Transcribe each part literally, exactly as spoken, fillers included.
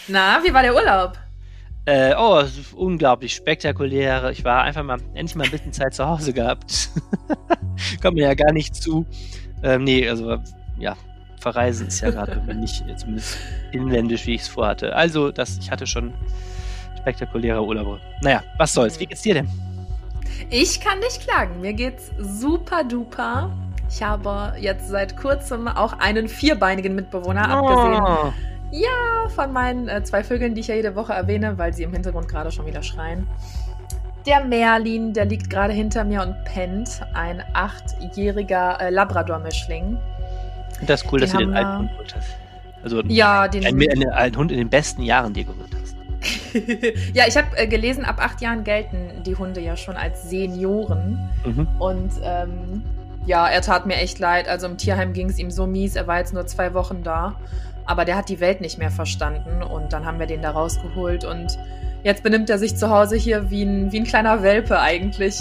Na, wie war der Urlaub? Äh, oh, es ist unglaublich spektakulär. Ich war einfach mal, endlich mal ein bisschen Zeit zu Hause gehabt. Kommt mir ja gar nicht zu. Ähm, nee, also, ja, verreisen ist ja gerade irgendwie nicht, zumindest inländisch, wie ich es vorhatte. Also, das, ich hatte schon spektakuläre Urlaube. Naja, was soll's. Wie geht's dir denn? Ich kann nicht klagen. Mir geht's super duper. Ich habe jetzt seit kurzem auch einen vierbeinigen Mitbewohner, Oh. abgesehen ja, von meinen äh, zwei Vögeln, die ich ja jede Woche erwähne, weil sie im Hintergrund gerade schon wieder schreien. Der Merlin, der liegt gerade hinter mir und pennt. Ein achtjähriger äh, Labrador-Mischling. Das ist cool, Den dass du den haben alten wir- Hund geholt hast. Also Ja, den ein, ein, ein Hund in den besten Jahren dir geholt hast. ja, ich habe äh, gelesen, ab acht Jahren gelten die Hunde ja schon als Senioren. Mhm. Und ähm, ja, er tat mir echt leid. Also im Tierheim ging es ihm so mies. Er war jetzt nur zwei Wochen da. Aber der hat die Welt nicht mehr verstanden. Und dann haben wir den da rausgeholt. Und jetzt benimmt er sich zu Hause hier wie ein, wie ein kleiner Welpe eigentlich.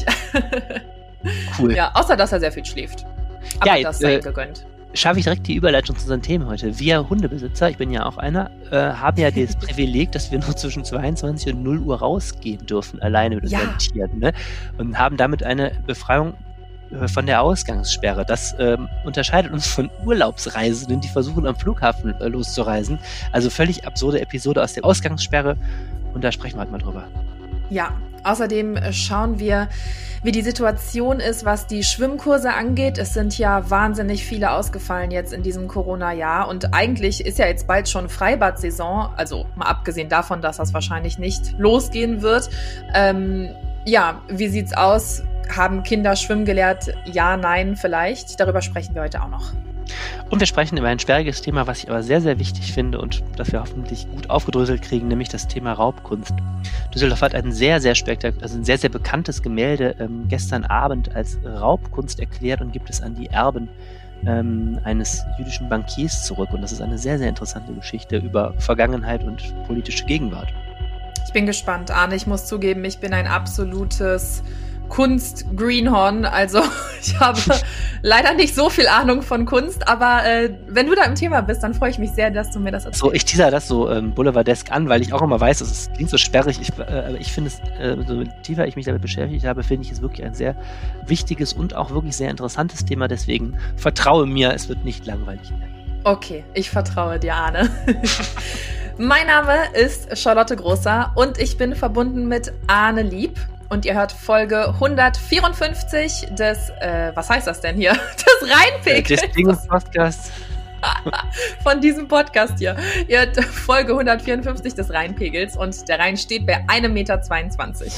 Cool. Ja, außer dass er sehr viel schläft. Aber Ja, das sei äh, ihm gegönnt. Schaffe ich direkt die Überleitung zu unseren Themen heute. Wir Hundebesitzer, ich bin ja auch einer, äh, haben ja das Privileg, dass wir nur zwischen zweiundzwanzig und null Uhr rausgehen dürfen, alleine mit Ja. unseren Tieren. Ne? Und haben damit eine Befreiung äh, von der Ausgangssperre. Das ähm, unterscheidet uns von Urlaubsreisenden, die versuchen, am Flughafen äh, loszureisen. Also völlig absurde Episode aus der Ausgangssperre. Und da sprechen wir heute mal drüber. Ja, außerdem äh, schauen wir, wie die Situation ist, was die Schwimmkurse angeht. Es sind ja wahnsinnig viele ausgefallen jetzt in diesem Corona-Jahr. Und eigentlich ist ja jetzt bald schon Freibad-Saison. Also mal abgesehen davon, dass das wahrscheinlich nicht losgehen wird. Ähm, ja, wie sieht's aus? Haben Kinder schwimmen gelehrt? Ja, nein, vielleicht. Darüber sprechen wir heute auch noch. Und wir sprechen über ein sperriges Thema, was ich aber sehr, sehr wichtig finde und das wir hoffentlich gut aufgedröselt kriegen, nämlich das Thema Raubkunst. Düsseldorf hat ein sehr, sehr spektakulär, also ein sehr, sehr bekanntes Gemälde ähm, gestern Abend als Raubkunst erklärt und gibt es an die Erben ähm, eines jüdischen Bankiers zurück. Und das ist eine sehr, sehr interessante Geschichte über Vergangenheit und politische Gegenwart. Ich bin gespannt, Arne. Ich muss zugeben, ich bin ein absolutes Kunst-Greenhorn. Also ich habe leider nicht so viel Ahnung von Kunst, aber äh, wenn du da im Thema bist, dann freue ich mich sehr, dass du mir das erzählst. So, ich teaser das so ähm, boulevardesk an, weil ich auch immer weiß, dass es klingt so sperrig, ich, äh, aber ich finde es, äh, so tiefer ich mich damit beschäftigt habe, finde ich es wirklich ein sehr wichtiges und auch wirklich sehr interessantes Thema, deswegen vertraue mir, es wird nicht langweilig werden. Okay, ich vertraue dir, Arne. Mein Name ist Charlotte Großer und ich bin verbunden mit Arne Lieb. Und ihr hört Folge hundertvierundfünfzig des, äh, was heißt das denn hier? Des Rheinpegels. Des Dinges-Podcasts. Von diesem Podcast hier. Ihr hört Folge hundertvierundfünfzig des Rheinpegels und der Rhein steht bei einem Meter zweiundzwanzig.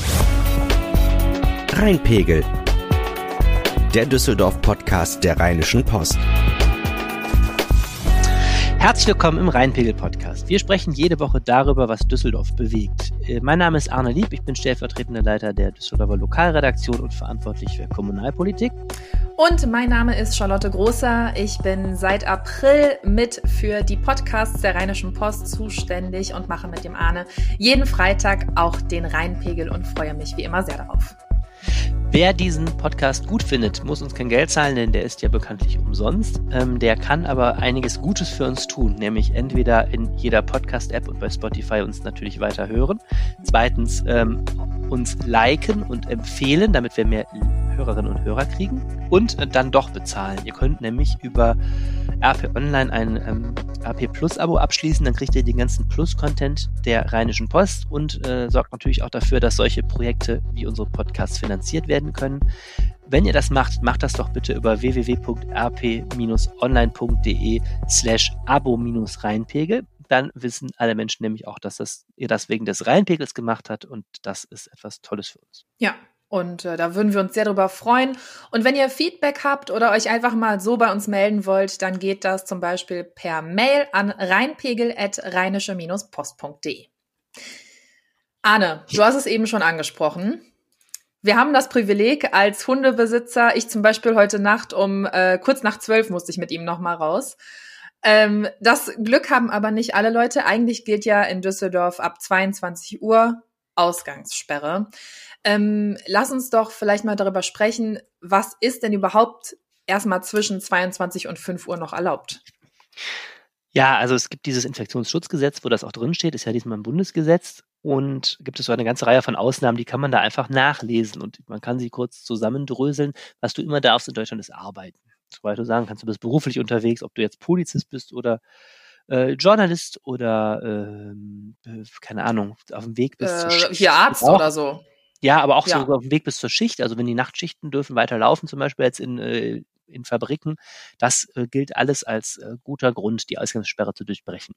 Rheinpegel, der Düsseldorf-Podcast der Rheinischen Post. Herzlich willkommen im Rheinpegel-Podcast. Wir sprechen jede Woche darüber, was Düsseldorf bewegt. Mein Name ist Arne Lieb, ich bin stellvertretender Leiter der Düsseldorfer Lokalredaktion und verantwortlich für Kommunalpolitik. Und mein Name ist Charlotte Großer. Ich bin seit April mit für die Podcasts der Rheinischen Post zuständig und mache mit dem Arne jeden Freitag auch den Rheinpegel und freue mich wie immer sehr darauf. Wer diesen Podcast gut findet, muss uns kein Geld zahlen, denn der ist ja bekanntlich umsonst. Ähm, der kann aber einiges Gutes für uns tun, nämlich entweder in jeder Podcast-App und bei Spotify uns natürlich weiter hören. Zweitens ähm, uns liken und empfehlen, damit wir mehr Hörerinnen und Hörer kriegen. Und äh, dann doch bezahlen. Ihr könnt nämlich über R P Online ein ähm, R P Plus-Abo abschließen, dann kriegt ihr den ganzen Plus-Content der Rheinischen Post und äh, sorgt natürlich auch dafür, dass solche Projekte wie unsere Podcasts finanziert werden können. Wenn ihr das macht, macht das doch bitte über w w w punkt r p online punkt d e slash abo rheinpegel. Dann wissen alle Menschen nämlich auch, dass das, ihr das wegen des Rheinpegels gemacht habt und das ist etwas Tolles für uns. Ja. Und äh, da würden wir uns sehr drüber freuen. Und wenn ihr Feedback habt oder euch einfach mal so bei uns melden wollt, dann geht das zum Beispiel per Mail an rheinpegel at rheinische post punkt d e. Arne, du hast es eben schon angesprochen. Wir haben das Privileg als Hundebesitzer, ich zum Beispiel heute Nacht um äh, kurz nach zwölf musste ich mit ihm nochmal raus. Ähm, das Glück haben aber nicht alle Leute. Eigentlich gilt ja in Düsseldorf ab zweiundzwanzig Uhr Ausgangssperre. Ähm, lass uns doch vielleicht mal darüber sprechen, was ist denn überhaupt erstmal zwischen zweiundzwanzig und fünf Uhr noch erlaubt? Ja, also es gibt dieses Infektionsschutzgesetz, wo das auch drin steht, ist ja diesmal ein Bundesgesetz. Und gibt es so eine ganze Reihe von Ausnahmen, die kann man da einfach nachlesen. Und man kann sie kurz zusammendröseln. Was du immer darfst in Deutschland ist arbeiten. Soweit du sagen kannst, du bist beruflich unterwegs, ob du jetzt Polizist bist oder äh, Journalist oder, ähm, äh, keine Ahnung, auf dem Weg bis zur Äh, Schicht. hier Arzt Auch. oder so. Ja, aber auch so Ja. auf dem Weg bis zur Schicht. Also wenn die Nachtschichten dürfen weiterlaufen, zum Beispiel jetzt in, äh, in Fabriken, das äh, gilt alles als äh, guter Grund, die Ausgangssperre zu durchbrechen.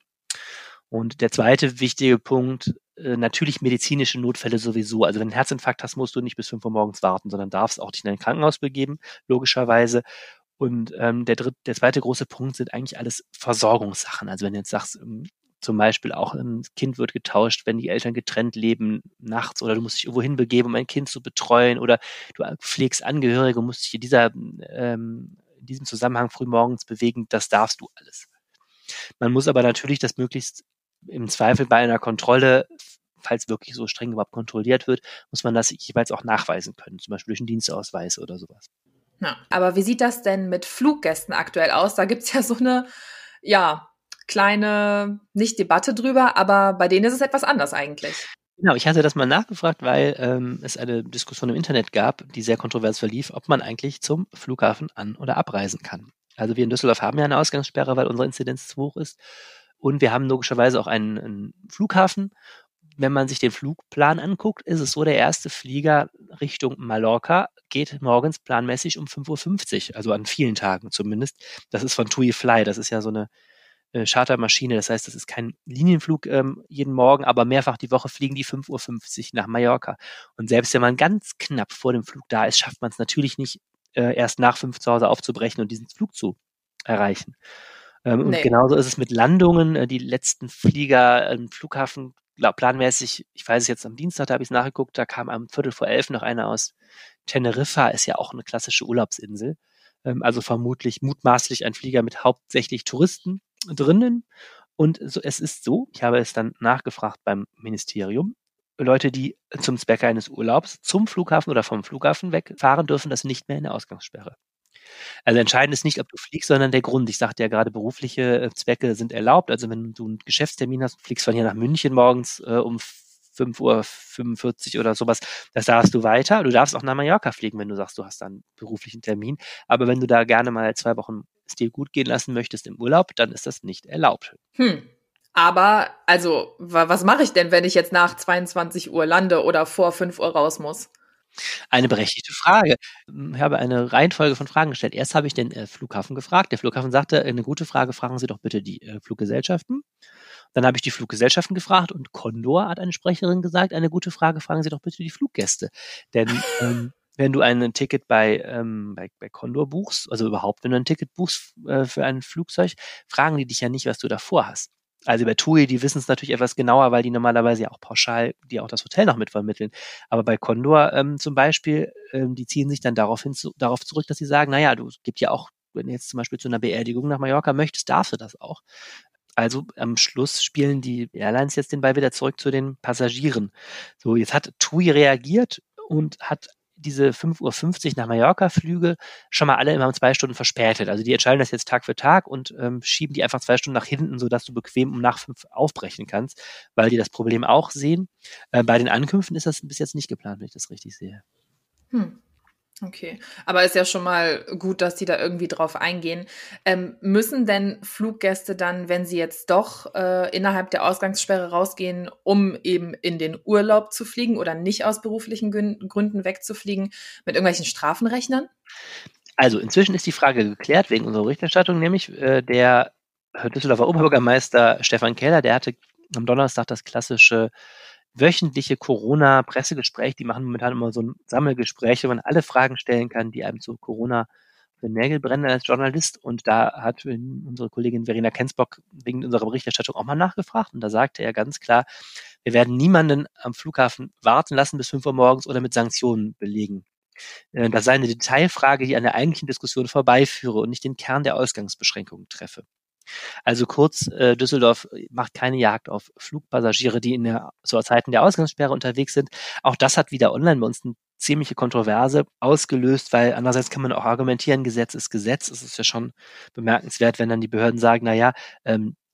Und der zweite wichtige Punkt, äh, natürlich medizinische Notfälle sowieso. Also wenn du einen Herzinfarkt hast, musst du nicht bis fünf Uhr morgens warten, sondern darfst auch dich in ein Krankenhaus begeben, logischerweise. Und ähm, der dritte, der zweite große Punkt sind eigentlich alles Versorgungssachen. Also wenn du jetzt sagst, ähm, zum Beispiel auch ein Kind wird getauscht, wenn die Eltern getrennt leben nachts oder du musst dich irgendwo hinbegeben, um ein Kind zu betreuen oder du pflegst Angehörige und musst dich in, dieser, ähm, in diesem Zusammenhang frühmorgens bewegen, das darfst du alles. Man muss aber natürlich das möglichst im Zweifel bei einer Kontrolle, falls wirklich so streng überhaupt kontrolliert wird, muss man das jeweils auch nachweisen können, zum Beispiel durch einen Dienstausweis oder sowas. Ja, aber wie sieht das denn mit Fluggästen aktuell aus? Da gibt's ja so eine, ja, kleine, nicht Debatte drüber, aber bei denen ist es etwas anders eigentlich. Genau, ich hatte das mal nachgefragt, weil ähm, es eine Diskussion im Internet gab, die sehr kontrovers verlief, ob man eigentlich zum Flughafen an- oder abreisen kann. Also wir in Düsseldorf haben ja eine Ausgangssperre, weil unsere Inzidenz zu hoch ist. Und wir haben logischerweise auch einen, einen Flughafen. Wenn man sich den Flugplan anguckt, ist es so, der erste Flieger Richtung Mallorca geht morgens planmäßig um fünf Uhr fünfzig, also an vielen Tagen zumindest. Das ist von TUI Fly, das ist ja so eine äh, Chartermaschine, das heißt, das ist kein Linienflug ähm, jeden Morgen, aber mehrfach die Woche fliegen die fünf Uhr fünfzig nach Mallorca. Und selbst wenn man ganz knapp vor dem Flug da ist, schafft man es natürlich nicht, äh, erst nach fünf zu Hause aufzubrechen und diesen Flug zu erreichen. Ähm, nee. Und genauso ist es mit Landungen. Äh, die letzten Flieger im Flughafen planmäßig, ich weiß es jetzt am Dienstag, da habe ich es nachgeguckt, da kam am Viertel vor elf noch einer aus Teneriffa, ist ja auch eine klassische Urlaubsinsel. Ähm, also vermutlich mutmaßlich ein Flieger mit hauptsächlich Touristen drinnen. Und so, es ist so, ich habe es dann nachgefragt beim Ministerium, Leute, die zum Zwecke eines Urlaubs zum Flughafen oder vom Flughafen wegfahren, dürfen das nicht mehr in der Ausgangssperre. Also entscheidend ist nicht, ob du fliegst, sondern der Grund. Ich sagte ja gerade, berufliche Zwecke sind erlaubt. Also wenn du einen Geschäftstermin hast, fliegst von hier nach München morgens äh, um fünf Uhr fünfundvierzig oder sowas, das darfst du weiter. Du darfst auch nach Mallorca fliegen, wenn du sagst, du hast da einen beruflichen Termin. Aber wenn du da gerne mal zwei Wochen es dir gut gehen lassen möchtest im Urlaub, dann ist das nicht erlaubt. Hm. Aber, also, was mache ich denn, wenn ich jetzt nach zweiundzwanzig Uhr lande oder vor fünf Uhr raus muss? Eine berechtigte Frage. Ich habe eine Reihenfolge von Fragen gestellt. Erst habe ich den äh, Flughafen gefragt. Der Flughafen sagte, eine gute Frage, fragen Sie doch bitte die äh, Fluggesellschaften. Dann habe ich die Fluggesellschaften gefragt und Condor, hat eine Sprecherin gesagt, eine gute Frage, fragen Sie doch bitte die Fluggäste. Denn ähm, wenn du ein Ticket bei, ähm, bei, bei Condor buchst, also überhaupt, wenn du ein Ticket buchst äh, für ein Flugzeug, fragen die dich ja nicht, was du davor hast. Also bei TUI, die wissen es natürlich etwas genauer, weil die normalerweise ja auch pauschal, die auch das Hotel noch mitvermitteln. Aber bei Condor ähm, zum Beispiel, ähm, die ziehen sich dann darauf, hin zu, darauf zurück, dass sie sagen, naja, du gibt ja auch, wenn du jetzt zum Beispiel zu einer Beerdigung nach Mallorca möchtest, darfst du das auch. Also am Schluss spielen die Airlines jetzt den Ball wieder zurück zu den Passagieren. So, jetzt hat TUI reagiert und hat diese fünf Uhr fünfzig nach Mallorca-Flüge schon mal alle immer um zwei Stunden verspätet. Also die entscheiden das jetzt Tag für Tag und ähm, schieben die einfach zwei Stunden nach hinten, sodass du bequem um nach fünf aufbrechen kannst, weil die das Problem auch sehen. Äh, bei den Ankünften ist das bis jetzt nicht geplant, wenn ich das richtig sehe. Hm. Okay, aber ist ja schon mal gut, dass die da irgendwie drauf eingehen. Ähm, müssen denn Fluggäste dann, wenn sie jetzt doch äh, innerhalb der Ausgangssperre rausgehen, um eben in den Urlaub zu fliegen oder nicht aus beruflichen Gründen wegzufliegen, mit irgendwelchen Strafen rechnen? Also inzwischen ist die Frage geklärt, wegen unserer Berichterstattung, nämlich äh, der Düsseldorfer Oberbürgermeister Stefan Keller, der hatte am Donnerstag das klassische wöchentliche Corona-Pressegespräch. Die machen momentan immer so ein Sammelgespräch, wo man alle Fragen stellen kann, die einem zu Corona auf den Nägel brennen als Journalist. Und da hat unsere Kollegin Verena Kensbock wegen unserer Berichterstattung auch mal nachgefragt. Und da sagte er ganz klar, wir werden niemanden am Flughafen warten lassen bis fünf Uhr morgens oder mit Sanktionen belegen. Das sei eine Detailfrage, die an der eigentlichen Diskussion vorbeiführe und nicht den Kern der Ausgangsbeschränkungen treffe. Also kurz, äh, Düsseldorf macht keine Jagd auf Flugpassagiere, die in der, zu Zeiten der Ausgangssperre unterwegs sind. Auch das hat wieder online bei uns eine ziemliche Kontroverse ausgelöst, weil andererseits kann man auch argumentieren, Gesetz ist Gesetz. Es ist ja schon bemerkenswert, wenn dann die Behörden sagen, na ja, ähm,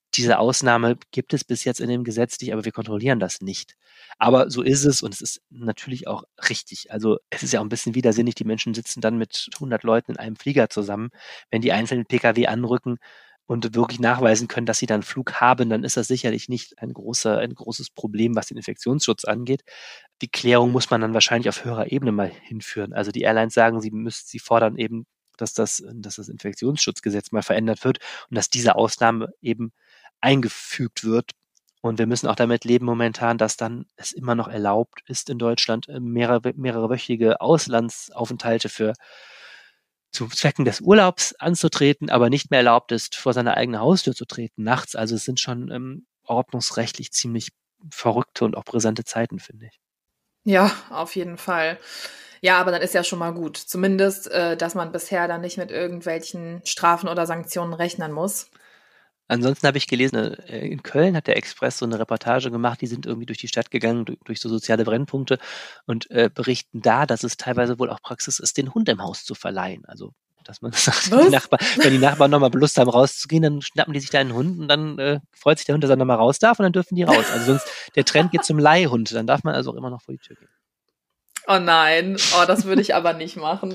diese Ausnahme gibt es bis jetzt in dem Gesetz nicht, aber wir kontrollieren das nicht. Aber so ist es und es ist natürlich auch richtig. Also es ist ja auch ein bisschen widersinnig, die Menschen sitzen dann mit hundert Leuten in einem Flieger zusammen. Wenn die einzelnen Pkw anrücken und wirklich nachweisen können, dass sie dann Flug haben, dann ist das sicherlich nicht ein großer, ein großes Problem, was den Infektionsschutz angeht. Die Klärung muss man dann wahrscheinlich auf höherer Ebene mal hinführen. Also die Airlines sagen, sie müssen, sie fordern eben, dass das, dass das Infektionsschutzgesetz mal verändert wird und dass diese Ausnahme eben eingefügt wird. Und wir müssen auch damit leben momentan, dass dann es immer noch erlaubt ist in Deutschland, mehrere, mehrere wöchige Auslandsaufenthalte für zu Zwecken des Urlaubs anzutreten, aber nicht mehr erlaubt ist, vor seine eigene Haustür zu treten nachts. Also es sind schon ähm, ordnungsrechtlich ziemlich verrückte und auch brisante Zeiten, finde ich. Ja, auf jeden Fall. Ja, aber dann ist ja schon mal gut. Zumindest, äh, dass man bisher dann nicht mit irgendwelchen Strafen oder Sanktionen rechnen muss. Ansonsten habe ich gelesen, in Köln hat der Express so eine Reportage gemacht, die sind irgendwie durch die Stadt gegangen, durch, durch so soziale Brennpunkte und äh, berichten da, dass es teilweise wohl auch Praxis ist, den Hund im Haus zu verleihen. Also, dass man sagt, die Nachbar, wenn die Nachbarn nochmal Lust haben rauszugehen, dann schnappen die sich da einen Hund und dann äh, freut sich der Hund, dass er nochmal raus darf und dann dürfen die raus. Also sonst, der Trend geht zum Leihhund, dann darf man also auch immer noch vor die Tür gehen. Oh nein, oh, das würde ich aber nicht machen.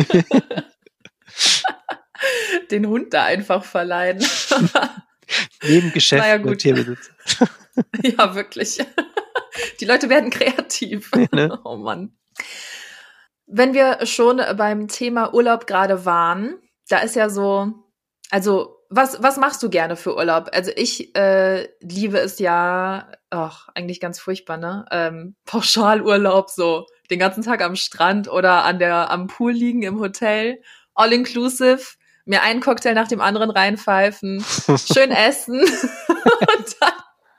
Den Hund da einfach verleihen. Nebengeschäft naja, mit Tierbesitz. Ja, wirklich. Die Leute werden kreativ. Ja, ne? Oh Mann. Wenn wir schon beim Thema Urlaub gerade waren, da ist ja so, also was was machst du gerne für Urlaub? Also ich äh, liebe es ja, ach, eigentlich ganz furchtbar, ne? Ähm, Pauschalurlaub, so den ganzen Tag am Strand oder an der am Pool liegen im Hotel, all inclusive. Mir einen Cocktail nach dem anderen reinpfeifen, schön essen und dann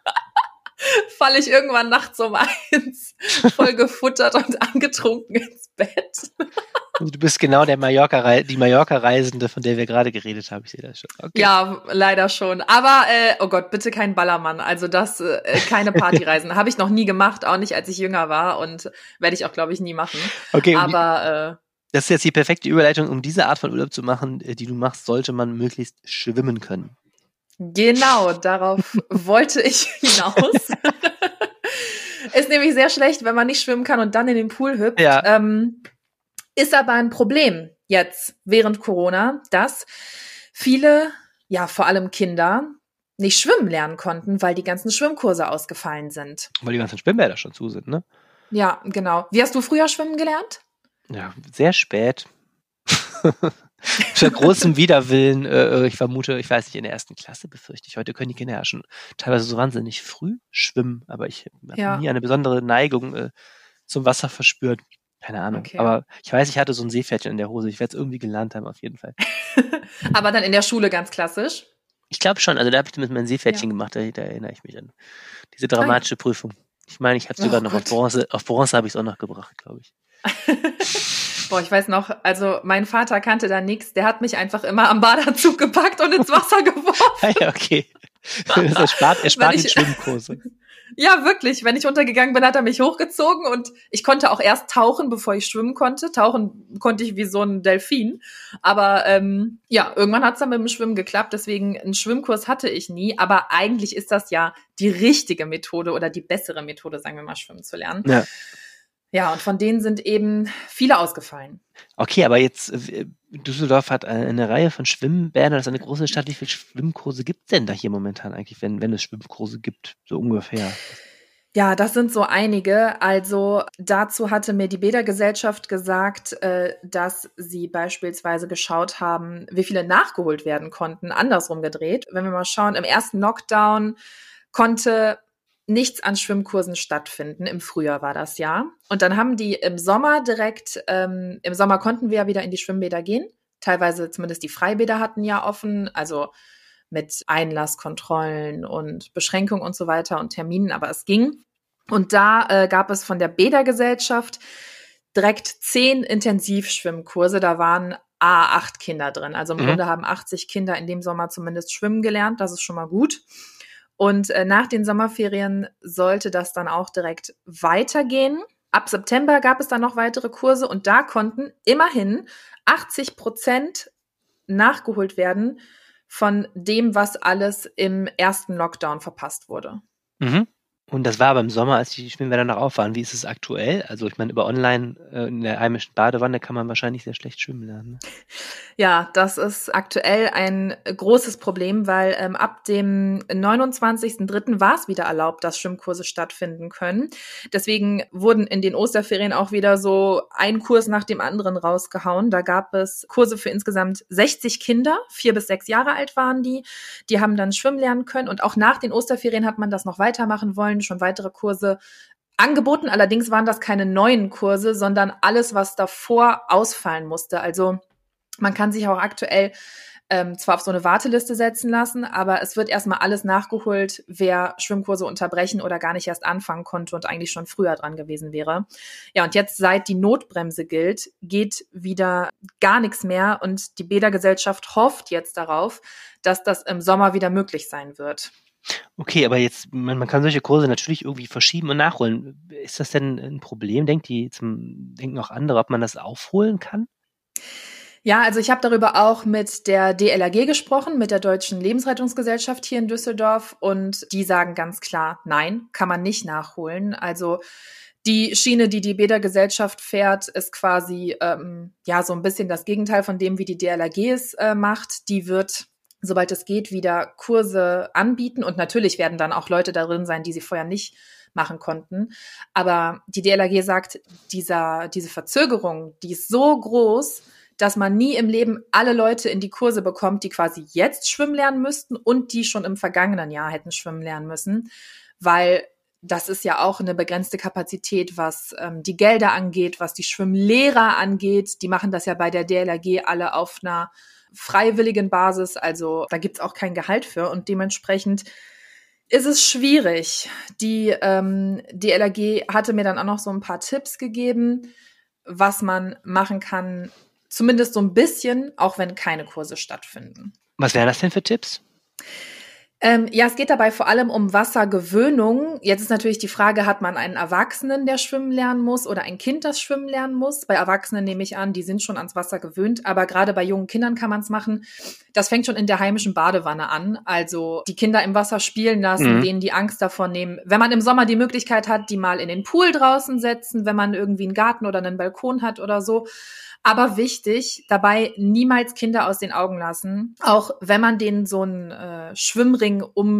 falle ich irgendwann nachts um eins voll gefuttert und angetrunken ins Bett. Du bist genau der Mallorca, die Mallorca-Reisende, von der wir gerade geredet haben. Ich sehe das schon. Okay. Ja, leider schon. Aber, äh, oh Gott, bitte kein Ballermann. Also das, äh, keine Partyreisen. Habe ich noch nie gemacht, auch nicht, als ich jünger war und werde ich auch, glaube ich, nie machen. Okay. Aber äh, das ist jetzt die perfekte Überleitung, um diese Art von Urlaub zu machen, die du machst, sollte man möglichst schwimmen können. Genau, darauf wollte ich hinaus. Ist nämlich sehr schlecht, wenn man nicht schwimmen kann und dann in den Pool hüpft. Ja. Ähm, ist aber ein Problem jetzt während Corona, dass viele, ja vor allem Kinder, nicht schwimmen lernen konnten, weil die ganzen Schwimmkurse ausgefallen sind. Weil die ganzen Schwimmbäder schon zu sind, ne? Ja, genau. Wie hast du früher schwimmen gelernt? Ja, sehr spät. Für großem Widerwillen, äh, ich vermute, ich weiß nicht, in der ersten Klasse befürchte ich. Heute können die Kinder ja schon teilweise so wahnsinnig früh schwimmen, aber ich habe Ja. nie eine besondere Neigung äh, zum Wasser verspürt. Keine Ahnung. Okay. Aber ich weiß, ich hatte so ein Seepferdchen in der Hose. Ich werde es irgendwie gelernt haben, auf jeden Fall. Aber dann in der Schule ganz klassisch? Ich glaube schon. Also da habe ich mit meinem Seepferdchen Ja. gemacht. Da, da erinnere ich mich an diese dramatische Prüfung. Ich meine, ich hatte sogar Oh noch Gott. auf Bronze. Auf Bronze habe ich es auch noch gebracht, glaube ich. Boah, ich weiß noch, also mein Vater kannte da nichts. Der hat mich einfach immer am Badeanzug gepackt und ins Wasser geworfen. Ah ja, okay. Das erspart, erspart Wenn die ich- Schwimmkurse. Ja, wirklich. Wenn ich untergegangen bin, hat er mich hochgezogen und ich konnte auch erst tauchen, bevor ich schwimmen konnte. Tauchen konnte ich wie so ein Delfin. Aber ähm, ja, irgendwann hat es dann mit dem Schwimmen geklappt. Deswegen einen Schwimmkurs hatte ich nie. Aber eigentlich ist das ja die richtige Methode oder die bessere Methode, sagen wir mal, schwimmen zu lernen. Ja. Ja, und von denen sind eben viele ausgefallen. Okay, aber jetzt, äh, Düsseldorf hat eine, eine Reihe von Schwimmbädern, das ist eine große Stadt. Wie viele Schwimmkurse gibt es denn da hier momentan eigentlich, wenn, wenn es Schwimmkurse gibt, so ungefähr? Ja, das sind so einige. Also dazu hatte mir die Bädergesellschaft gesagt, äh, dass sie beispielsweise geschaut haben, wie viele nachgeholt werden konnten, andersrum gedreht. Wenn wir mal schauen, im ersten Lockdown konnte nichts an Schwimmkursen stattfinden. Im Frühjahr war das ja. Und dann haben die im Sommer direkt, ähm, im Sommer konnten wir ja wieder in die Schwimmbäder gehen. Teilweise zumindest die Freibäder hatten ja offen, also mit Einlasskontrollen und Beschränkungen und so weiter und Terminen, aber es ging. Und da äh, gab es von der Bädergesellschaft direkt zehn Intensivschwimmkurse. Da waren A acht Kinder drin. Also im Mhm. Grunde haben achtzig Kinder in dem Sommer zumindest schwimmen gelernt. Das ist schon mal gut. Und äh, nach den Sommerferien sollte das dann auch direkt weitergehen. Ab September gab es dann noch weitere Kurse und da konnten immerhin achtzig Prozent nachgeholt werden von dem, was alles im ersten Lockdown verpasst wurde. Mhm. Und das war aber im Sommer, als die Schwimmbäder noch auf waren. Wie ist es aktuell? Also ich meine, über online äh, in der heimischen Badewanne kann man wahrscheinlich sehr schlecht schwimmen lernen. Ne? Ja, das ist aktuell ein großes Problem, weil ähm, ab dem neunundzwanzigsten dritten war es wieder erlaubt, dass Schwimmkurse stattfinden können. Deswegen wurden in den Osterferien auch wieder so ein Kurs nach dem anderen rausgehauen. Da gab es Kurse für insgesamt sechzig Kinder, vier bis sechs Jahre alt waren die. Die haben dann schwimmen lernen können und auch nach den Osterferien hat man das noch weitermachen wollen, schon weitere Kurse angeboten. Allerdings waren das keine neuen Kurse, sondern alles, was davor ausfallen musste. Also man kann sich auch aktuell ähm, zwar auf so eine Warteliste setzen lassen, aber es wird erstmal alles nachgeholt, wer Schwimmkurse unterbrechen oder gar nicht erst anfangen konnte und eigentlich schon früher dran gewesen wäre. Ja, und jetzt, seit die Notbremse gilt, geht wieder gar nichts mehr und die Bädergesellschaft hofft jetzt darauf, dass das im Sommer wieder möglich sein wird. Okay, aber jetzt, man, man kann solche Kurse natürlich irgendwie verschieben und nachholen. Ist das denn ein Problem? Denkt die, zum, denken auch andere, ob man das aufholen kann? Ja, also ich habe darüber auch mit der D L R G gesprochen, mit der Deutschen Lebensrettungsgesellschaft hier in Düsseldorf und die sagen ganz klar, nein, kann man nicht nachholen. Also die Schiene, die die Bädergesellschaft fährt, ist quasi ähm, ja so ein bisschen das Gegenteil von dem, wie die D L R G es äh, macht. Die wird, sobald es geht, wieder Kurse anbieten und natürlich werden dann auch Leute darin sein, die sie vorher nicht machen konnten. Aber die D L R G sagt, dieser, diese Verzögerung, die ist so groß, dass man nie im Leben alle Leute in die Kurse bekommt, die quasi jetzt schwimmen lernen müssten und die schon im vergangenen Jahr hätten schwimmen lernen müssen, weil das ist ja auch eine begrenzte Kapazität, was ähm, die Gelder angeht, was die Schwimmlehrer angeht. Die machen das ja bei der D L R G alle auf einer freiwilligen Basis, also da gibt's auch kein Gehalt für und dementsprechend ist es schwierig. Die ähm, D L R G hatte mir dann auch noch so ein paar Tipps gegeben, was man machen kann, zumindest so ein bisschen, auch wenn keine Kurse stattfinden. Was wären das denn für Tipps? Ähm, ja, es geht dabei vor allem um Wassergewöhnung. Jetzt ist natürlich die Frage, hat man einen Erwachsenen, der schwimmen lernen muss oder ein Kind, das schwimmen lernen muss? Bei Erwachsenen nehme ich an, die sind schon ans Wasser gewöhnt, aber gerade bei jungen Kindern kann man es machen. Das fängt schon in der heimischen Badewanne an. Also die Kinder im Wasser spielen lassen, mhm. denen die Angst davor nehmen. Wenn man im Sommer die Möglichkeit hat, die mal in den Pool draußen setzen, wenn man irgendwie einen Garten oder einen Balkon hat oder so. Aber wichtig, dabei niemals Kinder aus den Augen lassen. Auch wenn man denen so einen äh, Schwimmring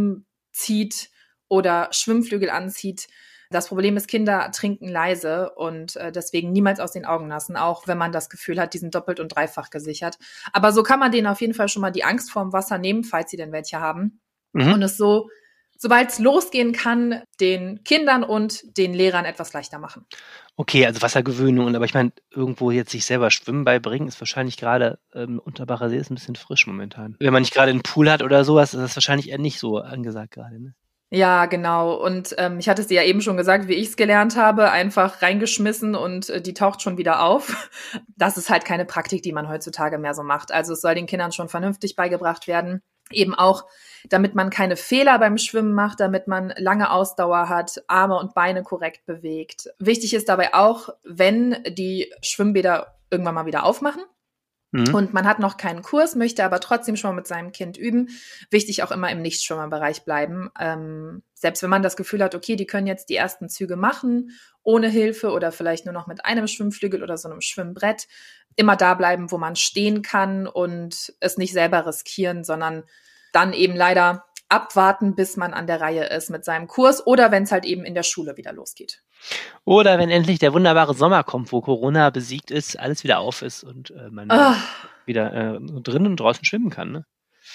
umzieht oder Schwimmflügel anzieht. Das Problem ist, Kinder trinken leise und äh, deswegen niemals aus den Augen lassen, auch wenn man das Gefühl hat, die sind doppelt und dreifach gesichert. Aber so kann man denen auf jeden Fall schon mal die Angst vorm Wasser nehmen, falls sie denn welche haben. Mhm. Und es so, sobald es losgehen kann, den Kindern und den Lehrern etwas leichter machen. Okay, also Wassergewöhnung, aber ich meine, irgendwo jetzt sich selber Schwimmen beibringen, ist wahrscheinlich gerade, ähm, Unterbacher See ist ein bisschen frisch momentan. Wenn man nicht gerade einen Pool hat oder sowas, ist das wahrscheinlich eher nicht so angesagt gerade, ne? Ja, genau. Und ähm, ich hatte es dir ja eben schon gesagt, wie ich es gelernt habe, einfach reingeschmissen und äh, die taucht schon wieder auf. Das ist halt keine Praktik, die man heutzutage mehr so macht. Also es soll den Kindern schon vernünftig beigebracht werden. Eben auch, damit man keine Fehler beim Schwimmen macht, damit man lange Ausdauer hat, Arme und Beine korrekt bewegt. Wichtig ist dabei auch, wenn die Schwimmbäder irgendwann mal wieder aufmachen mhm. und man hat noch keinen Kurs, möchte aber trotzdem schon mal mit seinem Kind üben, wichtig auch immer im Nichtschwimmerbereich bleiben. Ähm, selbst wenn man das Gefühl hat, okay, die können jetzt die ersten Züge machen, ohne Hilfe oder vielleicht nur noch mit einem Schwimmflügel oder so einem Schwimmbrett, immer da bleiben, wo man stehen kann und es nicht selber riskieren, sondern dann eben leider abwarten, bis man an der Reihe ist mit seinem Kurs oder wenn es halt eben in der Schule wieder losgeht. Oder wenn endlich der wunderbare Sommer kommt, wo Corona besiegt ist, alles wieder auf ist und äh, man oh. wieder äh, drinnen und draußen schwimmen kann, ne?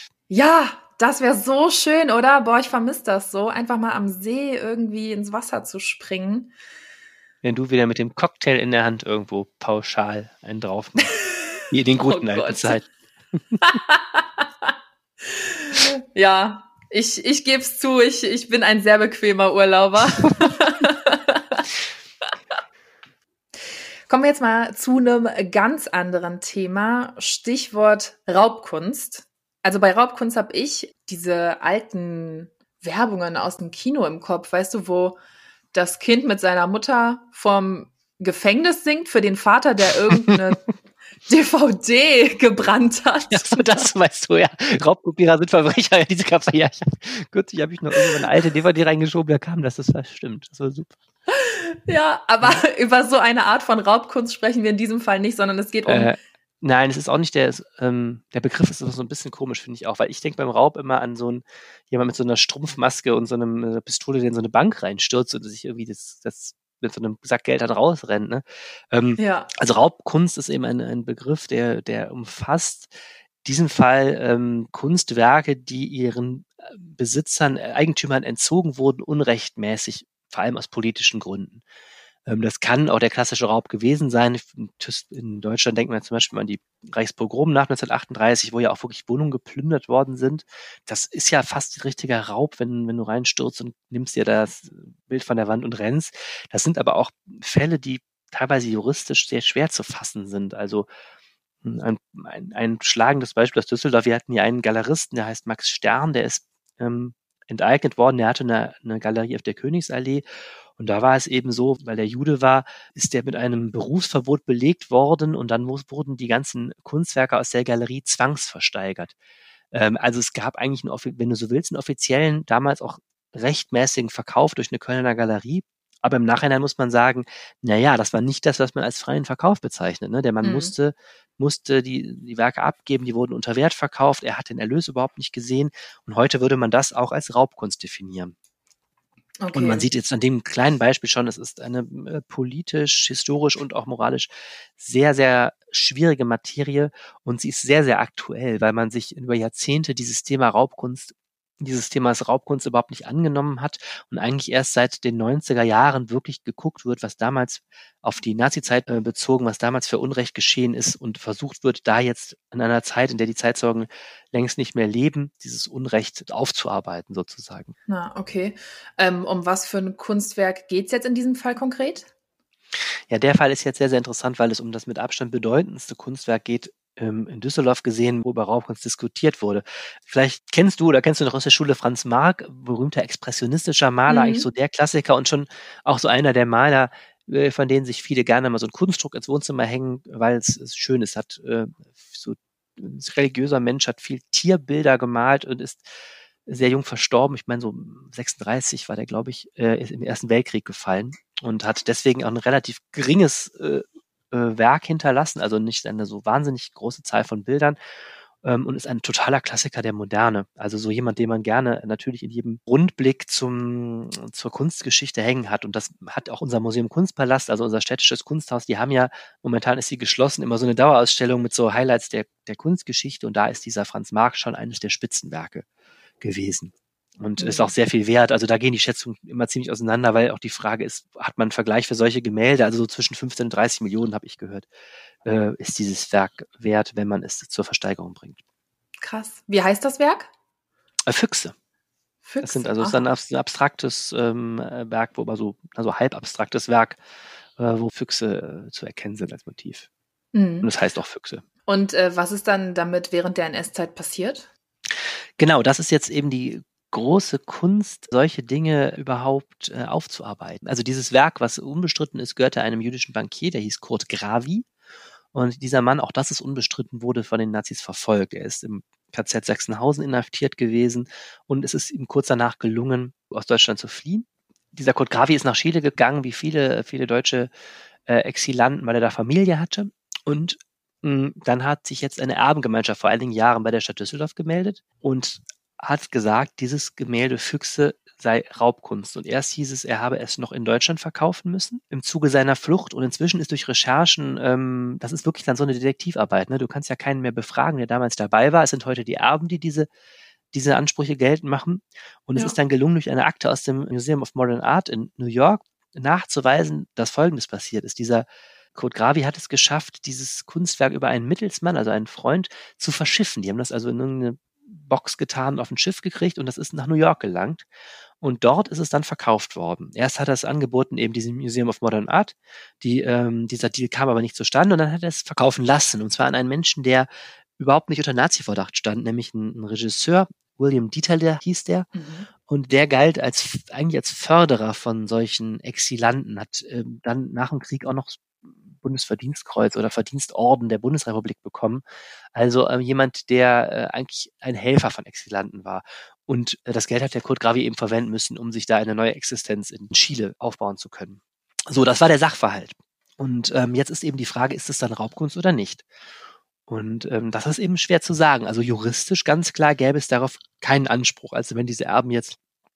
Ja, das wäre so schön, oder? Boah, ich vermisse das so, einfach mal am See irgendwie ins Wasser zu springen. Wenn du wieder mit dem Cocktail in der Hand irgendwo pauschal einen drauf machst. Wie in den guten oh alten Zeiten. Ja, ich, ich gebe es zu, ich, ich bin ein sehr bequemer Urlauber. Kommen wir jetzt mal zu einem ganz anderen Thema. Stichwort Raubkunst. Also bei Raubkunst habe ich diese alten Werbungen aus dem Kino im Kopf, weißt du, wo das Kind mit seiner Mutter vom Gefängnis singt für den Vater, der irgendeine D V D gebrannt hat. Ja, so das weißt du, ja. Raubkopierer sind Verbrecher, ja, diese gab's ja. Ich hab, kürzlich habe ich noch irgendwo eine alte D V D reingeschoben, da kam das, das war stimmt. Das war super. Ja, aber über so eine Art von Raubkunst sprechen wir in diesem Fall nicht, sondern es geht um... Äh, nein, es ist auch nicht der, es, ähm, der Begriff ist so ein bisschen komisch, finde ich auch, weil ich denke beim Raub immer an so ein, jemand mit so einer Strumpfmaske und so einem, einer Pistole, der in so eine Bank reinstürzt und sich irgendwie das, das mit so einem Sack Geld dann rausrennt. Ne? Ähm, Ja. Also Raubkunst ist eben ein, ein Begriff, der, der umfasst in diesem Fall ähm, Kunstwerke, die ihren Besitzern, äh, Eigentümern entzogen wurden, unrechtmäßig, vor allem aus politischen Gründen. Ähm, das kann auch der klassische Raub gewesen sein. In Deutschland denken wir zum Beispiel an die Reichspogrome nach neunzehnhundertachtunddreißig, wo ja auch wirklich Wohnungen geplündert worden sind. Das ist ja fast ein richtiger Raub, wenn, wenn du reinstürzt und nimmst dir das Bild von der Wand und rennst. Das sind aber auch Fälle, die teilweise juristisch sehr schwer zu fassen sind. Also ein, ein, ein schlagendes Beispiel aus Düsseldorf. Wir hatten hier einen Galeristen, der heißt Max Stern, der ist ähm, enteignet worden. Der hatte eine, eine Galerie auf der Königsallee. Und da war es eben so, weil der Jude war, ist der mit einem Berufsverbot belegt worden und dann wurden die ganzen Kunstwerke aus der Galerie zwangsversteigert. Ähm, also es gab eigentlich, einen, wenn du so willst, einen offiziellen, damals auch rechtmäßigen Verkauf durch eine Kölner Galerie. Aber im Nachhinein muss man sagen, na ja, das war nicht das, was man als freien Verkauf bezeichnet. Ne? Der Mann mhm. musste, musste die, die Werke abgeben, die wurden unter Wert verkauft, er hat den Erlös überhaupt nicht gesehen. Und heute würde man das auch als Raubkunst definieren. Okay. Und man sieht jetzt an dem kleinen Beispiel schon, es ist eine äh, politisch, historisch und auch moralisch sehr, sehr schwierige Materie und sie ist sehr, sehr aktuell, weil man sich über Jahrzehnte dieses Thema Raubkunst, dieses Themas Raubkunst überhaupt nicht angenommen hat und eigentlich erst seit den neunziger Jahren wirklich geguckt wird, was damals auf die Nazizeit äh, bezogen, was damals für Unrecht geschehen ist und versucht wird, da jetzt in einer Zeit, in der die Zeitzeugen längst nicht mehr leben, dieses Unrecht aufzuarbeiten sozusagen. Na, okay. Ähm, um was für ein Kunstwerk geht's jetzt in diesem Fall konkret? Ja, der Fall ist jetzt sehr, sehr interessant, weil es um das mit Abstand bedeutendste Kunstwerk geht, in Düsseldorf gesehen, wo über Raubkunst diskutiert wurde. Vielleicht kennst du oder kennst du noch aus der Schule Franz Marc, berühmter expressionistischer Maler, mhm. eigentlich so der Klassiker und schon auch so einer der Maler, von denen sich viele gerne mal so einen Kunstdruck ins Wohnzimmer hängen, weil es, es schön ist. Hat äh, so ein religiöser Mensch, hat viel Tierbilder gemalt und ist sehr jung verstorben. Ich meine, so sechsunddreißig war der, glaube ich, äh, ist im Ersten Weltkrieg gefallen und hat deswegen auch ein relativ geringes äh, Werk hinterlassen, also nicht eine so wahnsinnig große Zahl von Bildern ähm, und ist ein totaler Klassiker der Moderne. Also so jemand, den man gerne natürlich in jedem Rundblick zum, zur Kunstgeschichte hängen hat. Und das hat auch unser Museum Kunstpalast, also unser städtisches Kunsthaus, die haben ja, momentan ist sie geschlossen, immer so eine Dauerausstellung mit so Highlights der, der Kunstgeschichte und da ist dieser Franz Marc schon eines der Spitzenwerke gewesen. Und mhm. ist auch sehr viel wert. Also da gehen die Schätzungen immer ziemlich auseinander, weil auch die Frage ist, hat man einen Vergleich für solche Gemälde? Also so zwischen fünfzehn und dreißig Millionen, habe ich gehört, äh, ist dieses Werk wert, wenn man es zur Versteigerung bringt. Krass. Wie heißt das Werk? Äh, Füchse. Füchse. Das sind also ist ein abstraktes ähm, Werk, wo aber so also halb abstraktes Werk, äh, wo Füchse äh, zu erkennen sind als Motiv. Mhm. Und es heißt auch Füchse. Und äh, was ist dann damit während der N S-Zeit passiert? Genau, das ist jetzt eben die große Kunst, solche Dinge überhaupt äh, aufzuarbeiten. Also dieses Werk, was unbestritten ist, gehörte einem jüdischen Bankier, der hieß Kurt Gravi. Und dieser Mann, auch das ist unbestritten, wurde von den Nazis verfolgt. Er ist im K Z Sachsenhausen inhaftiert gewesen und es ist ihm kurz danach gelungen, aus Deutschland zu fliehen. Dieser Kurt Gravi ist nach Chile gegangen, wie viele, viele deutsche äh, Exilanten, weil er da Familie hatte. Und mh, dann hat sich jetzt eine Erbengemeinschaft vor einigen Jahren bei der Stadt Düsseldorf gemeldet und hat gesagt, dieses Gemälde Füchse sei Raubkunst. Und erst hieß es, er habe es noch in Deutschland verkaufen müssen, im Zuge seiner Flucht. Und inzwischen ist durch Recherchen, ähm, das ist wirklich dann so eine Detektivarbeit, ne? Du kannst ja keinen mehr befragen, der damals dabei war. Es sind heute die Erben, die diese, diese Ansprüche geltend machen. Und ja. Es ist dann gelungen, durch eine Akte aus dem Museum of Modern Art in New York nachzuweisen, dass Folgendes passiert ist. Dieser Kurt Gravi hat es geschafft, dieses Kunstwerk über einen Mittelsmann, also einen Freund, zu verschiffen. Die haben das also in irgendeine Box getan, auf ein Schiff gekriegt und das ist nach New York gelangt. Und dort ist es dann verkauft worden. Erst hat er es angeboten, eben diesem Museum of Modern Art. Die, ähm, dieser Deal kam aber nicht zustande und dann hat er es verkaufen lassen. Und zwar an einen Menschen, der überhaupt nicht unter Nazi-Verdacht stand, nämlich ein, ein Regisseur, William Dieterle hieß der. Mhm. Und der galt als eigentlich als Förderer von solchen Exilanten, hat ähm, dann nach dem Krieg auch noch Bundesverdienstkreuz oder Verdienstorden der Bundesrepublik bekommen. Also äh, jemand, der äh, eigentlich ein Helfer von Exilanten war. Und äh, das Geld hat der Kurt Gravi eben verwenden müssen, um sich da eine neue Existenz in Chile aufbauen zu können. So, das war der Sachverhalt. Und ähm, jetzt ist eben die Frage, ist es dann Raubkunst oder nicht? Und ähm, das ist eben schwer zu sagen. Also juristisch ganz klar gäbe es darauf keinen Anspruch. Also wenn diese Erben jetzt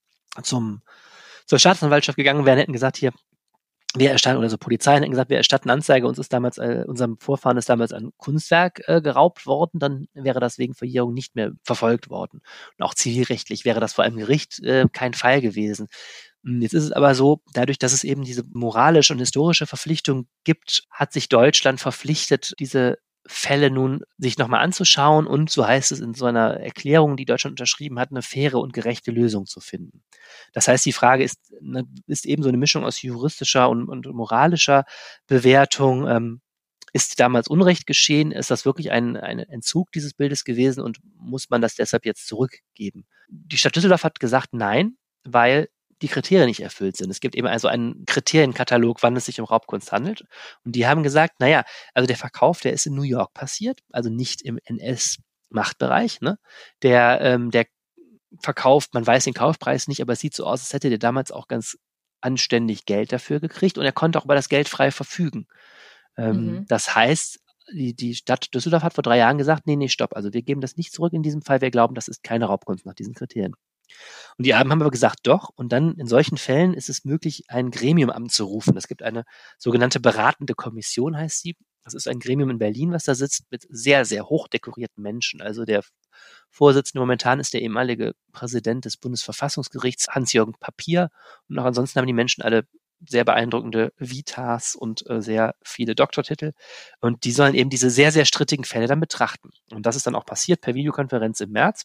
zum zur Staatsanwaltschaft gegangen wären, hätten gesagt, hier, wir erstatten, oder so Polizei hätten gesagt, wir erstatten Anzeige, uns ist damals, äh, unserem Vorfahren ist damals ein Kunstwerk äh, geraubt worden, dann wäre das wegen Verjährung nicht mehr verfolgt worden. Und auch zivilrechtlich wäre das vor einem Gericht äh, kein Fall gewesen. Jetzt ist es aber so, dadurch, dass es eben diese moralische und historische Verpflichtung gibt, hat sich Deutschland verpflichtet, diese Fälle nun sich nochmal anzuschauen und, so heißt es in so einer Erklärung, die Deutschland unterschrieben hat, eine faire und gerechte Lösung zu finden. Das heißt, die Frage ist, ist eben so eine Mischung aus juristischer und, und moralischer Bewertung. Ähm, ist damals Unrecht geschehen? Ist das wirklich ein, ein Entzug dieses Bildes gewesen und muss man das deshalb jetzt zurückgeben? Die Stadt Düsseldorf hat gesagt, nein, weil die Kriterien nicht erfüllt sind. Es gibt eben also einen Kriterienkatalog, wann es sich um Raubkunst handelt. Und die haben gesagt, naja, also der Verkauf, der ist in New York passiert, also nicht im N S-Machtbereich. Ne? Der, ähm, der Verkauf, man weiß den Kaufpreis nicht, aber es sieht so aus, als hätte der damals auch ganz anständig Geld dafür gekriegt und er konnte auch über das Geld frei verfügen. Ähm, mhm. Das heißt, die, die Stadt Düsseldorf hat vor drei Jahren gesagt, nee, nee, stopp, also wir geben das nicht zurück in diesem Fall, wir glauben, das ist keine Raubkunst nach diesen Kriterien. Und die Erben haben aber gesagt, doch. Und dann in solchen Fällen ist es möglich, ein Gremium anzurufen. Es gibt eine sogenannte beratende Kommission, heißt sie. Das ist ein Gremium in Berlin, was da sitzt, mit sehr, sehr hoch dekorierten Menschen. Also der Vorsitzende momentan ist der ehemalige Präsident des Bundesverfassungsgerichts, Hans-Jürgen Papier. Und auch ansonsten haben die Menschen alle sehr beeindruckende Vitas und äh, sehr viele Doktortitel. Und die sollen eben diese sehr, sehr strittigen Fälle dann betrachten. Und das ist dann auch passiert per Videokonferenz im März.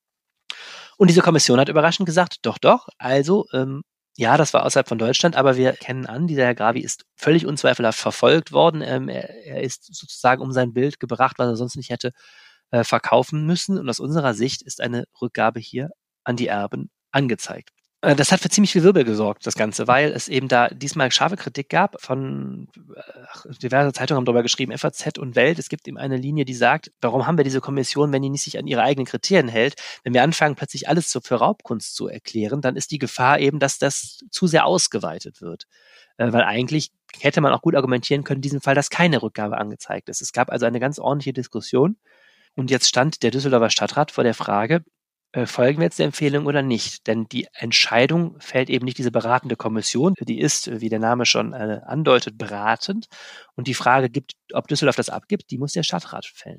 Und diese Kommission hat überraschend gesagt, doch, doch, also, ähm, ja, das war außerhalb von Deutschland, aber wir kennen an, dieser Herr Gravi ist völlig unzweifelhaft verfolgt worden. Ähm, er, er ist sozusagen um sein Bild gebracht, was er sonst nicht hätte äh, verkaufen müssen. Und aus unserer Sicht ist eine Rückgabe hier an die Erben angezeigt. Äh, das hat für ziemlich viel Wirbel gesorgt, das Ganze, weil es eben da diesmal scharfe Kritik gab von äh, diverse Zeitungen haben darüber geschrieben, F A Z und Welt. Es gibt eben eine Linie, die sagt, warum haben wir diese Kommission, wenn die nicht sich an ihre eigenen Kriterien hält? Wenn wir anfangen, plötzlich alles so für Raubkunst zu erklären, dann ist die Gefahr eben, dass das zu sehr ausgeweitet wird. Äh, weil eigentlich hätte man auch gut argumentieren können, in diesem Fall, dass keine Rückgabe angezeigt ist. Es gab also eine ganz ordentliche Diskussion. Und jetzt stand der Düsseldorfer Stadtrat vor der Frage, äh, folgen wir jetzt der Empfehlung oder nicht? Denn die Entscheidung fällt eben nicht diese beratende Kommission. Die ist, wie der Name schon äh, andeutet, beratend. Und die Frage, gibt, ob Düsseldorf das abgibt, die muss der Stadtrat fällen.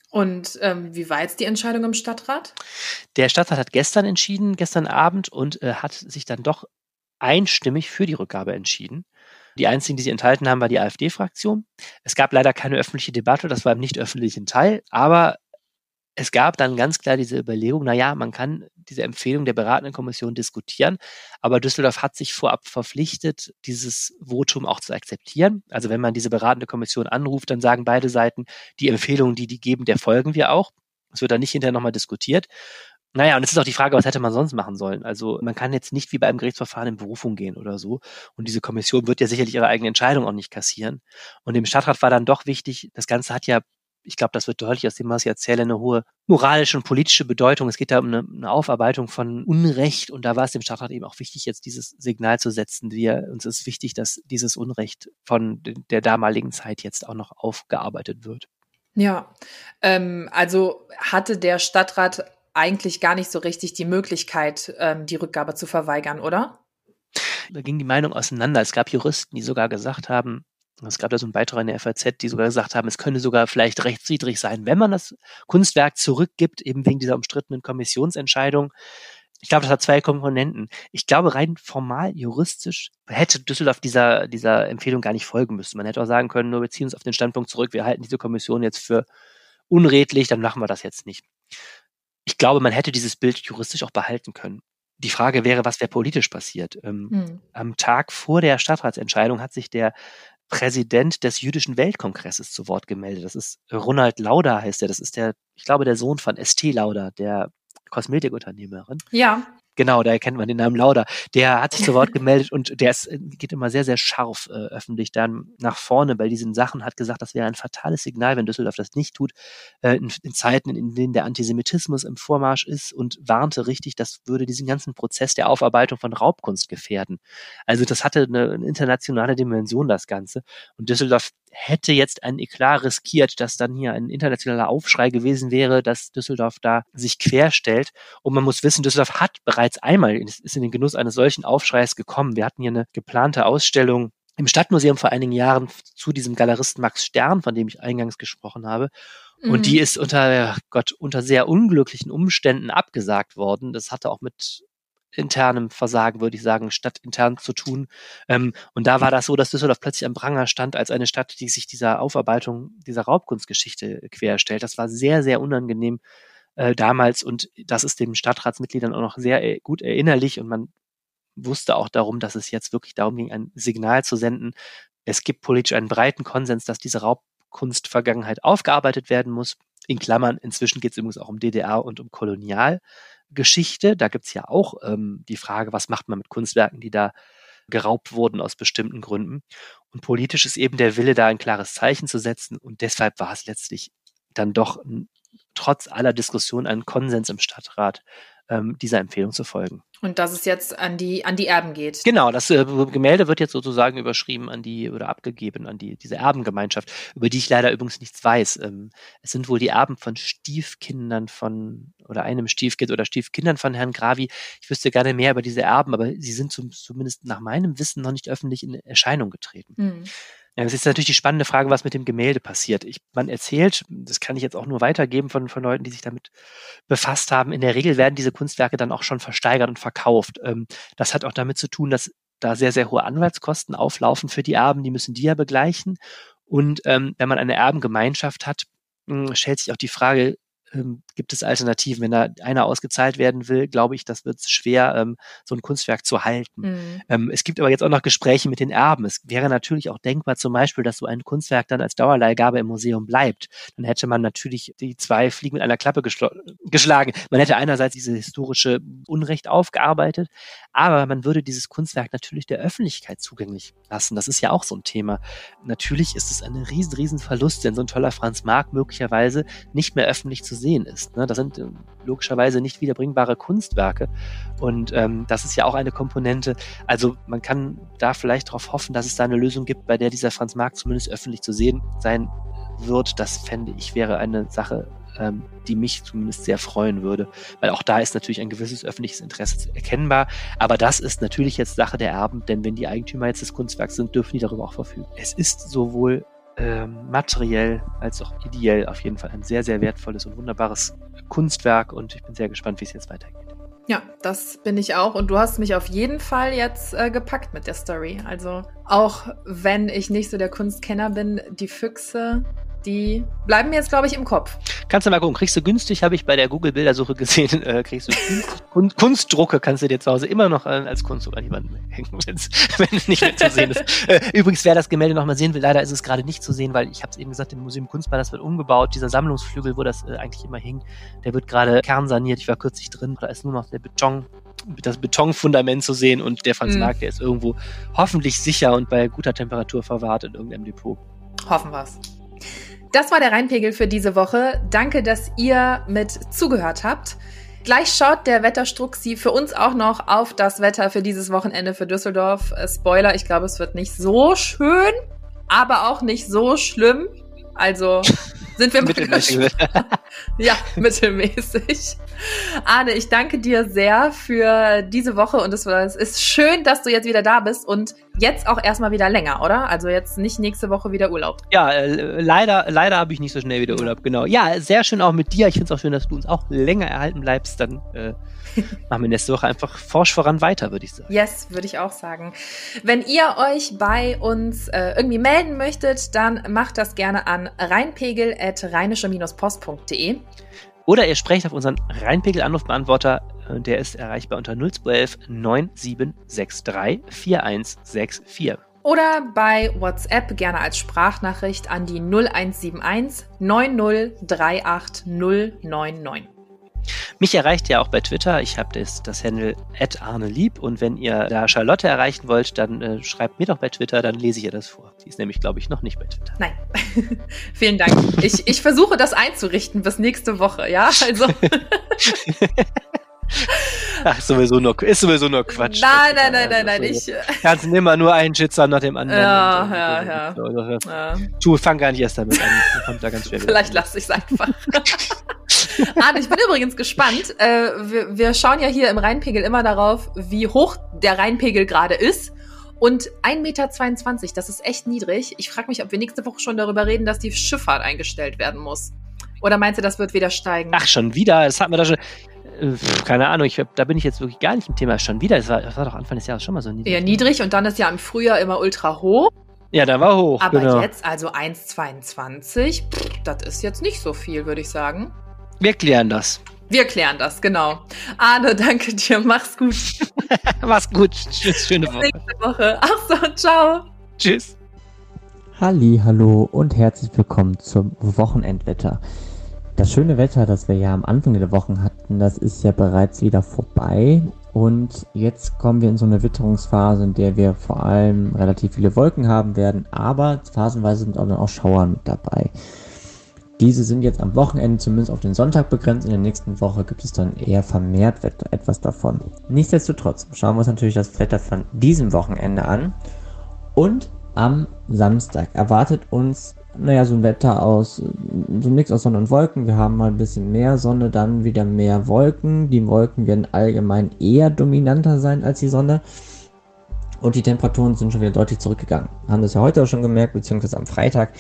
Und ähm, wie war jetzt die Entscheidung im Stadtrat? Der Stadtrat hat gestern entschieden, gestern Abend, und äh, hat sich dann doch einstimmig für die Rückgabe entschieden. Die einzigen, die sie enthalten haben, war die AfD-Fraktion. Es gab leider keine öffentliche Debatte, das war im nicht öffentlichen Teil, aber es gab dann ganz klar diese Überlegung, na ja, man kann diese Empfehlung der beratenden Kommission diskutieren, aber Düsseldorf hat sich vorab verpflichtet, dieses Votum auch zu akzeptieren. Also wenn man diese beratende Kommission anruft, dann sagen beide Seiten, die Empfehlungen, die die geben, der folgen wir auch. Es wird dann nicht hinterher nochmal diskutiert. Naja, und es ist auch die Frage, was hätte man sonst machen sollen? Also man kann jetzt nicht wie bei einem Gerichtsverfahren in Berufung gehen oder so. Und diese Kommission wird ja sicherlich ihre eigene Entscheidung auch nicht kassieren. Und dem Stadtrat war dann doch wichtig, das Ganze hat ja, ich glaube, das wird deutlich aus dem, was ich erzähle, eine hohe moralische und politische Bedeutung. Es geht da um eine, eine Aufarbeitung von Unrecht. Und da war es dem Stadtrat eben auch wichtig, jetzt dieses Signal zu setzen. Wir, uns ist wichtig, dass dieses Unrecht von der damaligen Zeit jetzt auch noch aufgearbeitet wird. Ja, ähm, also hatte der Stadtrat eigentlich gar nicht so richtig die Möglichkeit, ähm, die Rückgabe zu verweigern, oder? Da ging die Meinung auseinander. Es gab Juristen, die sogar gesagt haben, es gab da so einen Beitrag in der F A Z, die sogar gesagt haben, es könnte sogar vielleicht rechtswidrig sein, wenn man das Kunstwerk zurückgibt, eben wegen dieser umstrittenen Kommissionsentscheidung. Ich glaube, das hat zwei Komponenten. Ich glaube, rein formal, juristisch hätte Düsseldorf dieser, dieser Empfehlung gar nicht folgen müssen. Man hätte auch sagen können, nur wir ziehen uns auf den Standpunkt zurück, wir halten diese Kommission jetzt für unredlich, dann machen wir das jetzt nicht. Ich glaube, man hätte dieses Bild juristisch auch behalten können. Die Frage wäre, was wäre politisch passiert? Ähm, hm. Am Tag vor der Stadtratsentscheidung hat sich der Präsident des Jüdischen Weltkongresses zu Wort gemeldet. Das ist Ronald Lauder, heißt er. Das ist der, ich glaube, der Sohn von Estée Lauder, der Kosmetikunternehmerin. Ja. Genau, da erkennt man den Namen Lauda. Der hat sich zu Wort gemeldet und der ist, geht immer sehr, sehr scharf äh, öffentlich dann nach vorne bei diesen Sachen, hat gesagt, das wäre ein fatales Signal, wenn Düsseldorf das nicht tut, äh, in, in Zeiten, in denen der Antisemitismus im Vormarsch ist, und warnte richtig, das würde diesen ganzen Prozess der Aufarbeitung von Raubkunst gefährden. Also das hatte eine, eine internationale Dimension, das Ganze. Und Düsseldorf hätte jetzt ein Eklat riskiert, dass dann hier ein internationaler Aufschrei gewesen wäre, dass Düsseldorf da sich querstellt. Und man muss wissen, Düsseldorf hat bereits einmal, ist in den Genuss eines solchen Aufschreis gekommen. Wir hatten hier eine geplante Ausstellung im Stadtmuseum vor einigen Jahren zu diesem Galeristen Max Stern, von dem ich eingangs gesprochen habe. Mhm. Und die ist unter, Gott, unter sehr unglücklichen Umständen abgesagt worden. Das hatte auch mit internem Versagen, würde ich sagen, stadtintern zu tun. Ähm, und da war das so, dass Düsseldorf plötzlich am Pranger stand als eine Stadt, die sich dieser Aufarbeitung, dieser Raubkunstgeschichte querstellt. Das war sehr, sehr unangenehm äh, damals, und das ist den Stadtratsmitgliedern auch noch sehr äh, gut erinnerlich, und man wusste auch darum, dass es jetzt wirklich darum ging, ein Signal zu senden. Es gibt politisch einen breiten Konsens, dass diese Raubkunstvergangenheit aufgearbeitet werden muss. In Klammern, inzwischen geht es übrigens auch um D D R und um Kolonialgeschichte. Da gibt's ja auch ähm, die Frage, was macht man mit Kunstwerken, die da geraubt wurden aus bestimmten Gründen. Und politisch ist eben der Wille, da ein klares Zeichen zu setzen. Und deshalb war es letztlich dann doch n, trotz aller Diskussion ein Konsens im Stadtrat, ähm, dieser Empfehlung zu folgen. Und dass es jetzt an die an die Erben geht. Genau, das äh, Gemälde wird jetzt sozusagen überschrieben an die oder abgegeben an die diese Erbengemeinschaft, über die ich leider übrigens nichts weiß. Ähm, es sind wohl die Erben von Stiefkindern von oder einem Stiefkind oder Stiefkindern von Herrn Gravi. Ich wüsste gerne mehr über diese Erben, aber sie sind zum, zumindest nach meinem Wissen noch nicht öffentlich in Erscheinung getreten. Mhm. Ja, das ist natürlich die spannende Frage, was mit dem Gemälde passiert. Ich, man erzählt, das kann ich jetzt auch nur weitergeben von, von Leuten, die sich damit befasst haben, in der Regel werden diese Kunstwerke dann auch schon versteigert und verkauft. Ähm, das hat auch damit zu tun, dass da sehr, sehr hohe Anwaltskosten auflaufen für die Erben, die müssen die ja begleichen. Und ähm, wenn man eine Erbengemeinschaft hat, mh, stellt sich auch die Frage, ähm, gibt es Alternativen? Wenn da einer ausgezahlt werden will, glaube ich, das wird schwer, ähm, so ein Kunstwerk zu halten. Mhm. Ähm, es gibt aber jetzt auch noch Gespräche mit den Erben. Es wäre natürlich auch denkbar zum Beispiel, dass so ein Kunstwerk dann als Dauerleihgabe im Museum bleibt. Dann hätte man natürlich die zwei Fliegen mit einer Klappe geschl- geschlagen. Man hätte einerseits diese historische Unrecht aufgearbeitet, aber man würde dieses Kunstwerk natürlich der Öffentlichkeit zugänglich lassen. Das ist ja auch so ein Thema. Natürlich ist es ein riesen, riesen Verlust, wenn so ein toller Franz Marc möglicherweise nicht mehr öffentlich zu sehen ist. Ne? Das sind äh, logischerweise nicht wiederbringbare Kunstwerke, und ähm, das ist ja auch eine Komponente. Also man kann da vielleicht darauf hoffen, dass es da eine Lösung gibt, bei der dieser Franz Marc zumindest öffentlich zu sehen sein wird. Das fände ich wäre eine Sache, ähm, die mich zumindest sehr freuen würde, weil auch da ist natürlich ein gewisses öffentliches Interesse erkennbar, aber das ist natürlich jetzt Sache der Erben, denn wenn die Eigentümer jetzt des Kunstwerks sind, dürfen die darüber auch verfügen. Es ist sowohl Ähm, materiell als auch ideell auf jeden Fall ein sehr, sehr wertvolles und wunderbares Kunstwerk, und ich bin sehr gespannt, wie es jetzt weitergeht. Ja, das bin ich auch, und du hast mich auf jeden Fall jetzt äh, gepackt mit der Story. Also auch wenn ich nicht so der Kunstkenner bin, die Füchse, die bleiben mir jetzt, glaube ich, im Kopf. Kannst du mal gucken, kriegst du günstig, habe ich bei der Google-Bildersuche gesehen, äh, kriegst du Kunst, Kunstdrucke, kannst du dir zu Hause immer noch äh, als Kunstdruck an jemanden hängen, wenn es nicht mehr zu sehen ist. Äh, übrigens, wer das Gemälde noch mal sehen will, leider ist es gerade nicht zu sehen, weil ich habe es eben gesagt, im Museum Kunstball, das wird umgebaut, dieser Sammlungsflügel, wo das äh, eigentlich immer hing, der wird gerade kernsaniert, ich war kürzlich drin, da ist nur noch der Beton, das Betonfundament zu sehen, und der Franz Marc, mm. der ist irgendwo hoffentlich sicher und bei guter Temperatur verwahrt in irgendeinem Depot. Hoffen wir's. Das war der Rheinpegel für diese Woche. Danke, dass ihr mit zugehört habt. Gleich schaut der Wetterstruxi für uns auch noch auf das Wetter für dieses Wochenende für Düsseldorf. Spoiler, ich glaube, es wird nicht so schön, aber auch nicht so schlimm. Also sind wir mal gespannt. Ja, mittelmäßig. Arne, ich danke dir sehr für diese Woche, und es, war, es ist schön, dass du jetzt wieder da bist und jetzt auch erstmal wieder länger, oder? Also jetzt nicht nächste Woche wieder Urlaub. Ja, äh, leider, leider habe ich nicht so schnell wieder Urlaub, genau. Ja, sehr schön auch mit dir. Ich finde es auch schön, dass du uns auch länger erhalten bleibst. Dann äh, machen wir nächste Woche einfach forsch voran weiter, würde ich sagen. Yes, würde ich auch sagen. Wenn ihr euch bei uns äh, irgendwie melden möchtet, dann macht das gerne an rheinpegel at rheinische post punkt de. Oder ihr sprecht auf unseren Rheinpegel-Anrufbeantworter, der ist erreichbar unter null zwei elf neun sieben sechs drei vier eins sechs vier. Oder bei WhatsApp gerne als Sprachnachricht an die null eins sieben eins neun null drei acht null neun neun. Mich erreicht ihr auch bei Twitter. Ich habe das, das Handle at arnelieb und wenn ihr da Charlotte erreichen wollt, dann äh, schreibt mir doch bei Twitter, dann lese ich ihr das vor. Die ist nämlich, glaube ich, noch nicht bei Twitter. Nein. Vielen Dank. Ich, ich versuche das einzurichten bis nächste Woche, ja? Also. Ach, sowieso nur, ist sowieso nur Quatsch. Nein, nein, nein, nein, nein, ich. Kannst immer nur einen Shitstorm nach dem anderen. Ja, und, ja, und, ja. Und, und, und, ja. Du, fang gar nicht erst damit an. Das kommt da ganz schwer. Vielleicht lasse ich es einfach. Arne, ich bin übrigens gespannt. Äh, wir, wir schauen ja hier im Rheinpegel immer darauf, wie hoch der Rheinpegel gerade ist. Und ein Meter zweiundzwanzig, das ist echt niedrig. Ich frage mich, ob wir nächste Woche schon darüber reden, dass die Schifffahrt eingestellt werden muss. Oder meinst du, das wird wieder steigen? Ach, schon wieder? Das hatten wir da schon. Keine Ahnung, ich, da bin ich jetzt wirklich gar nicht im Thema. Schon wieder, das war, das war doch Anfang des Jahres schon mal so niedrig. Ja, niedrig und dann ist ja im Frühjahr immer ultra hoch. Ja, da war hoch, Aber genau. jetzt, also eins Komma zweiundzwanzig, pff, das ist jetzt nicht so viel, würde ich sagen. Wir klären das. Wir klären das, genau. Arne, danke dir, mach's gut. Mach's gut, tschüss, schöne Woche. Bis nächste Woche. Ach so, ciao. Tschüss. Halli, hallo und herzlich willkommen zum Wochenendwetter. Das schöne Wetter, das wir ja am Anfang der Wochen hatten, das ist ja bereits wieder vorbei und jetzt kommen wir in so eine Witterungsphase, in der wir vor allem relativ viele Wolken haben werden, aber phasenweise sind auch dann auch Schauer mit dabei. Diese sind jetzt am Wochenende zumindest auf den Sonntag begrenzt, in der nächsten Woche gibt es dann eher vermehrt etwas davon. Nichtsdestotrotz schauen wir uns natürlich das Wetter von diesem Wochenende an und am Samstag erwartet uns Naja, so ein Wetter aus, so ein Mix aus Sonne und Wolken. Wir haben mal ein bisschen mehr Sonne, dann wieder mehr Wolken. Die Wolken werden allgemein eher dominanter sein als die Sonne. Und die Temperaturen sind schon wieder deutlich zurückgegangen. Wir haben das ja heute auch schon gemerkt, beziehungsweise am Freitag.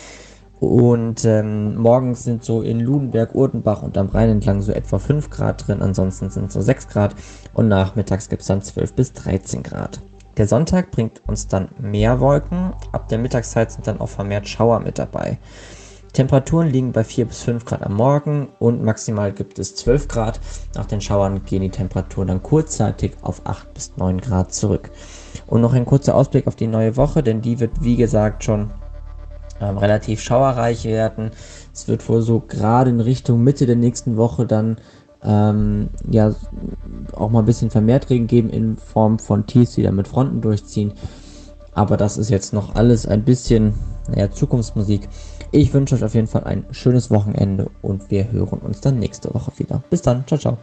Und ähm, morgens sind so in Ludenberg, Urtenbach und am Rhein entlang so etwa fünf Grad drin. Ansonsten sind es so sechs Grad. Und nachmittags gibt es dann zwölf bis dreizehn Grad. Der Sonntag bringt uns dann mehr Wolken, ab der Mittagszeit sind dann auch vermehrt Schauer mit dabei. Temperaturen liegen bei vier bis fünf Grad am Morgen und maximal gibt es zwölf Grad. Nach den Schauern gehen die Temperaturen dann kurzzeitig auf acht bis neun Grad zurück. Und noch ein kurzer Ausblick auf die neue Woche, denn die wird wie gesagt schon ähm, relativ schauerreich werden. Es wird wohl so gerade in Richtung Mitte der nächsten Woche dann Ähm, ja, auch mal ein bisschen vermehrt Regen geben in Form von Tiefs, die dann mit Fronten durchziehen. Aber das ist jetzt noch alles ein bisschen, naja, Zukunftsmusik. Ich wünsche euch auf jeden Fall ein schönes Wochenende und wir hören uns dann nächste Woche wieder. Bis dann, ciao, ciao.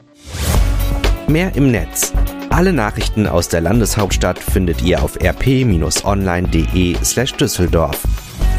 Mehr im Netz. Alle Nachrichten aus der Landeshauptstadt findet ihr auf r p Bindestrich online punkt de slash Düsseldorf.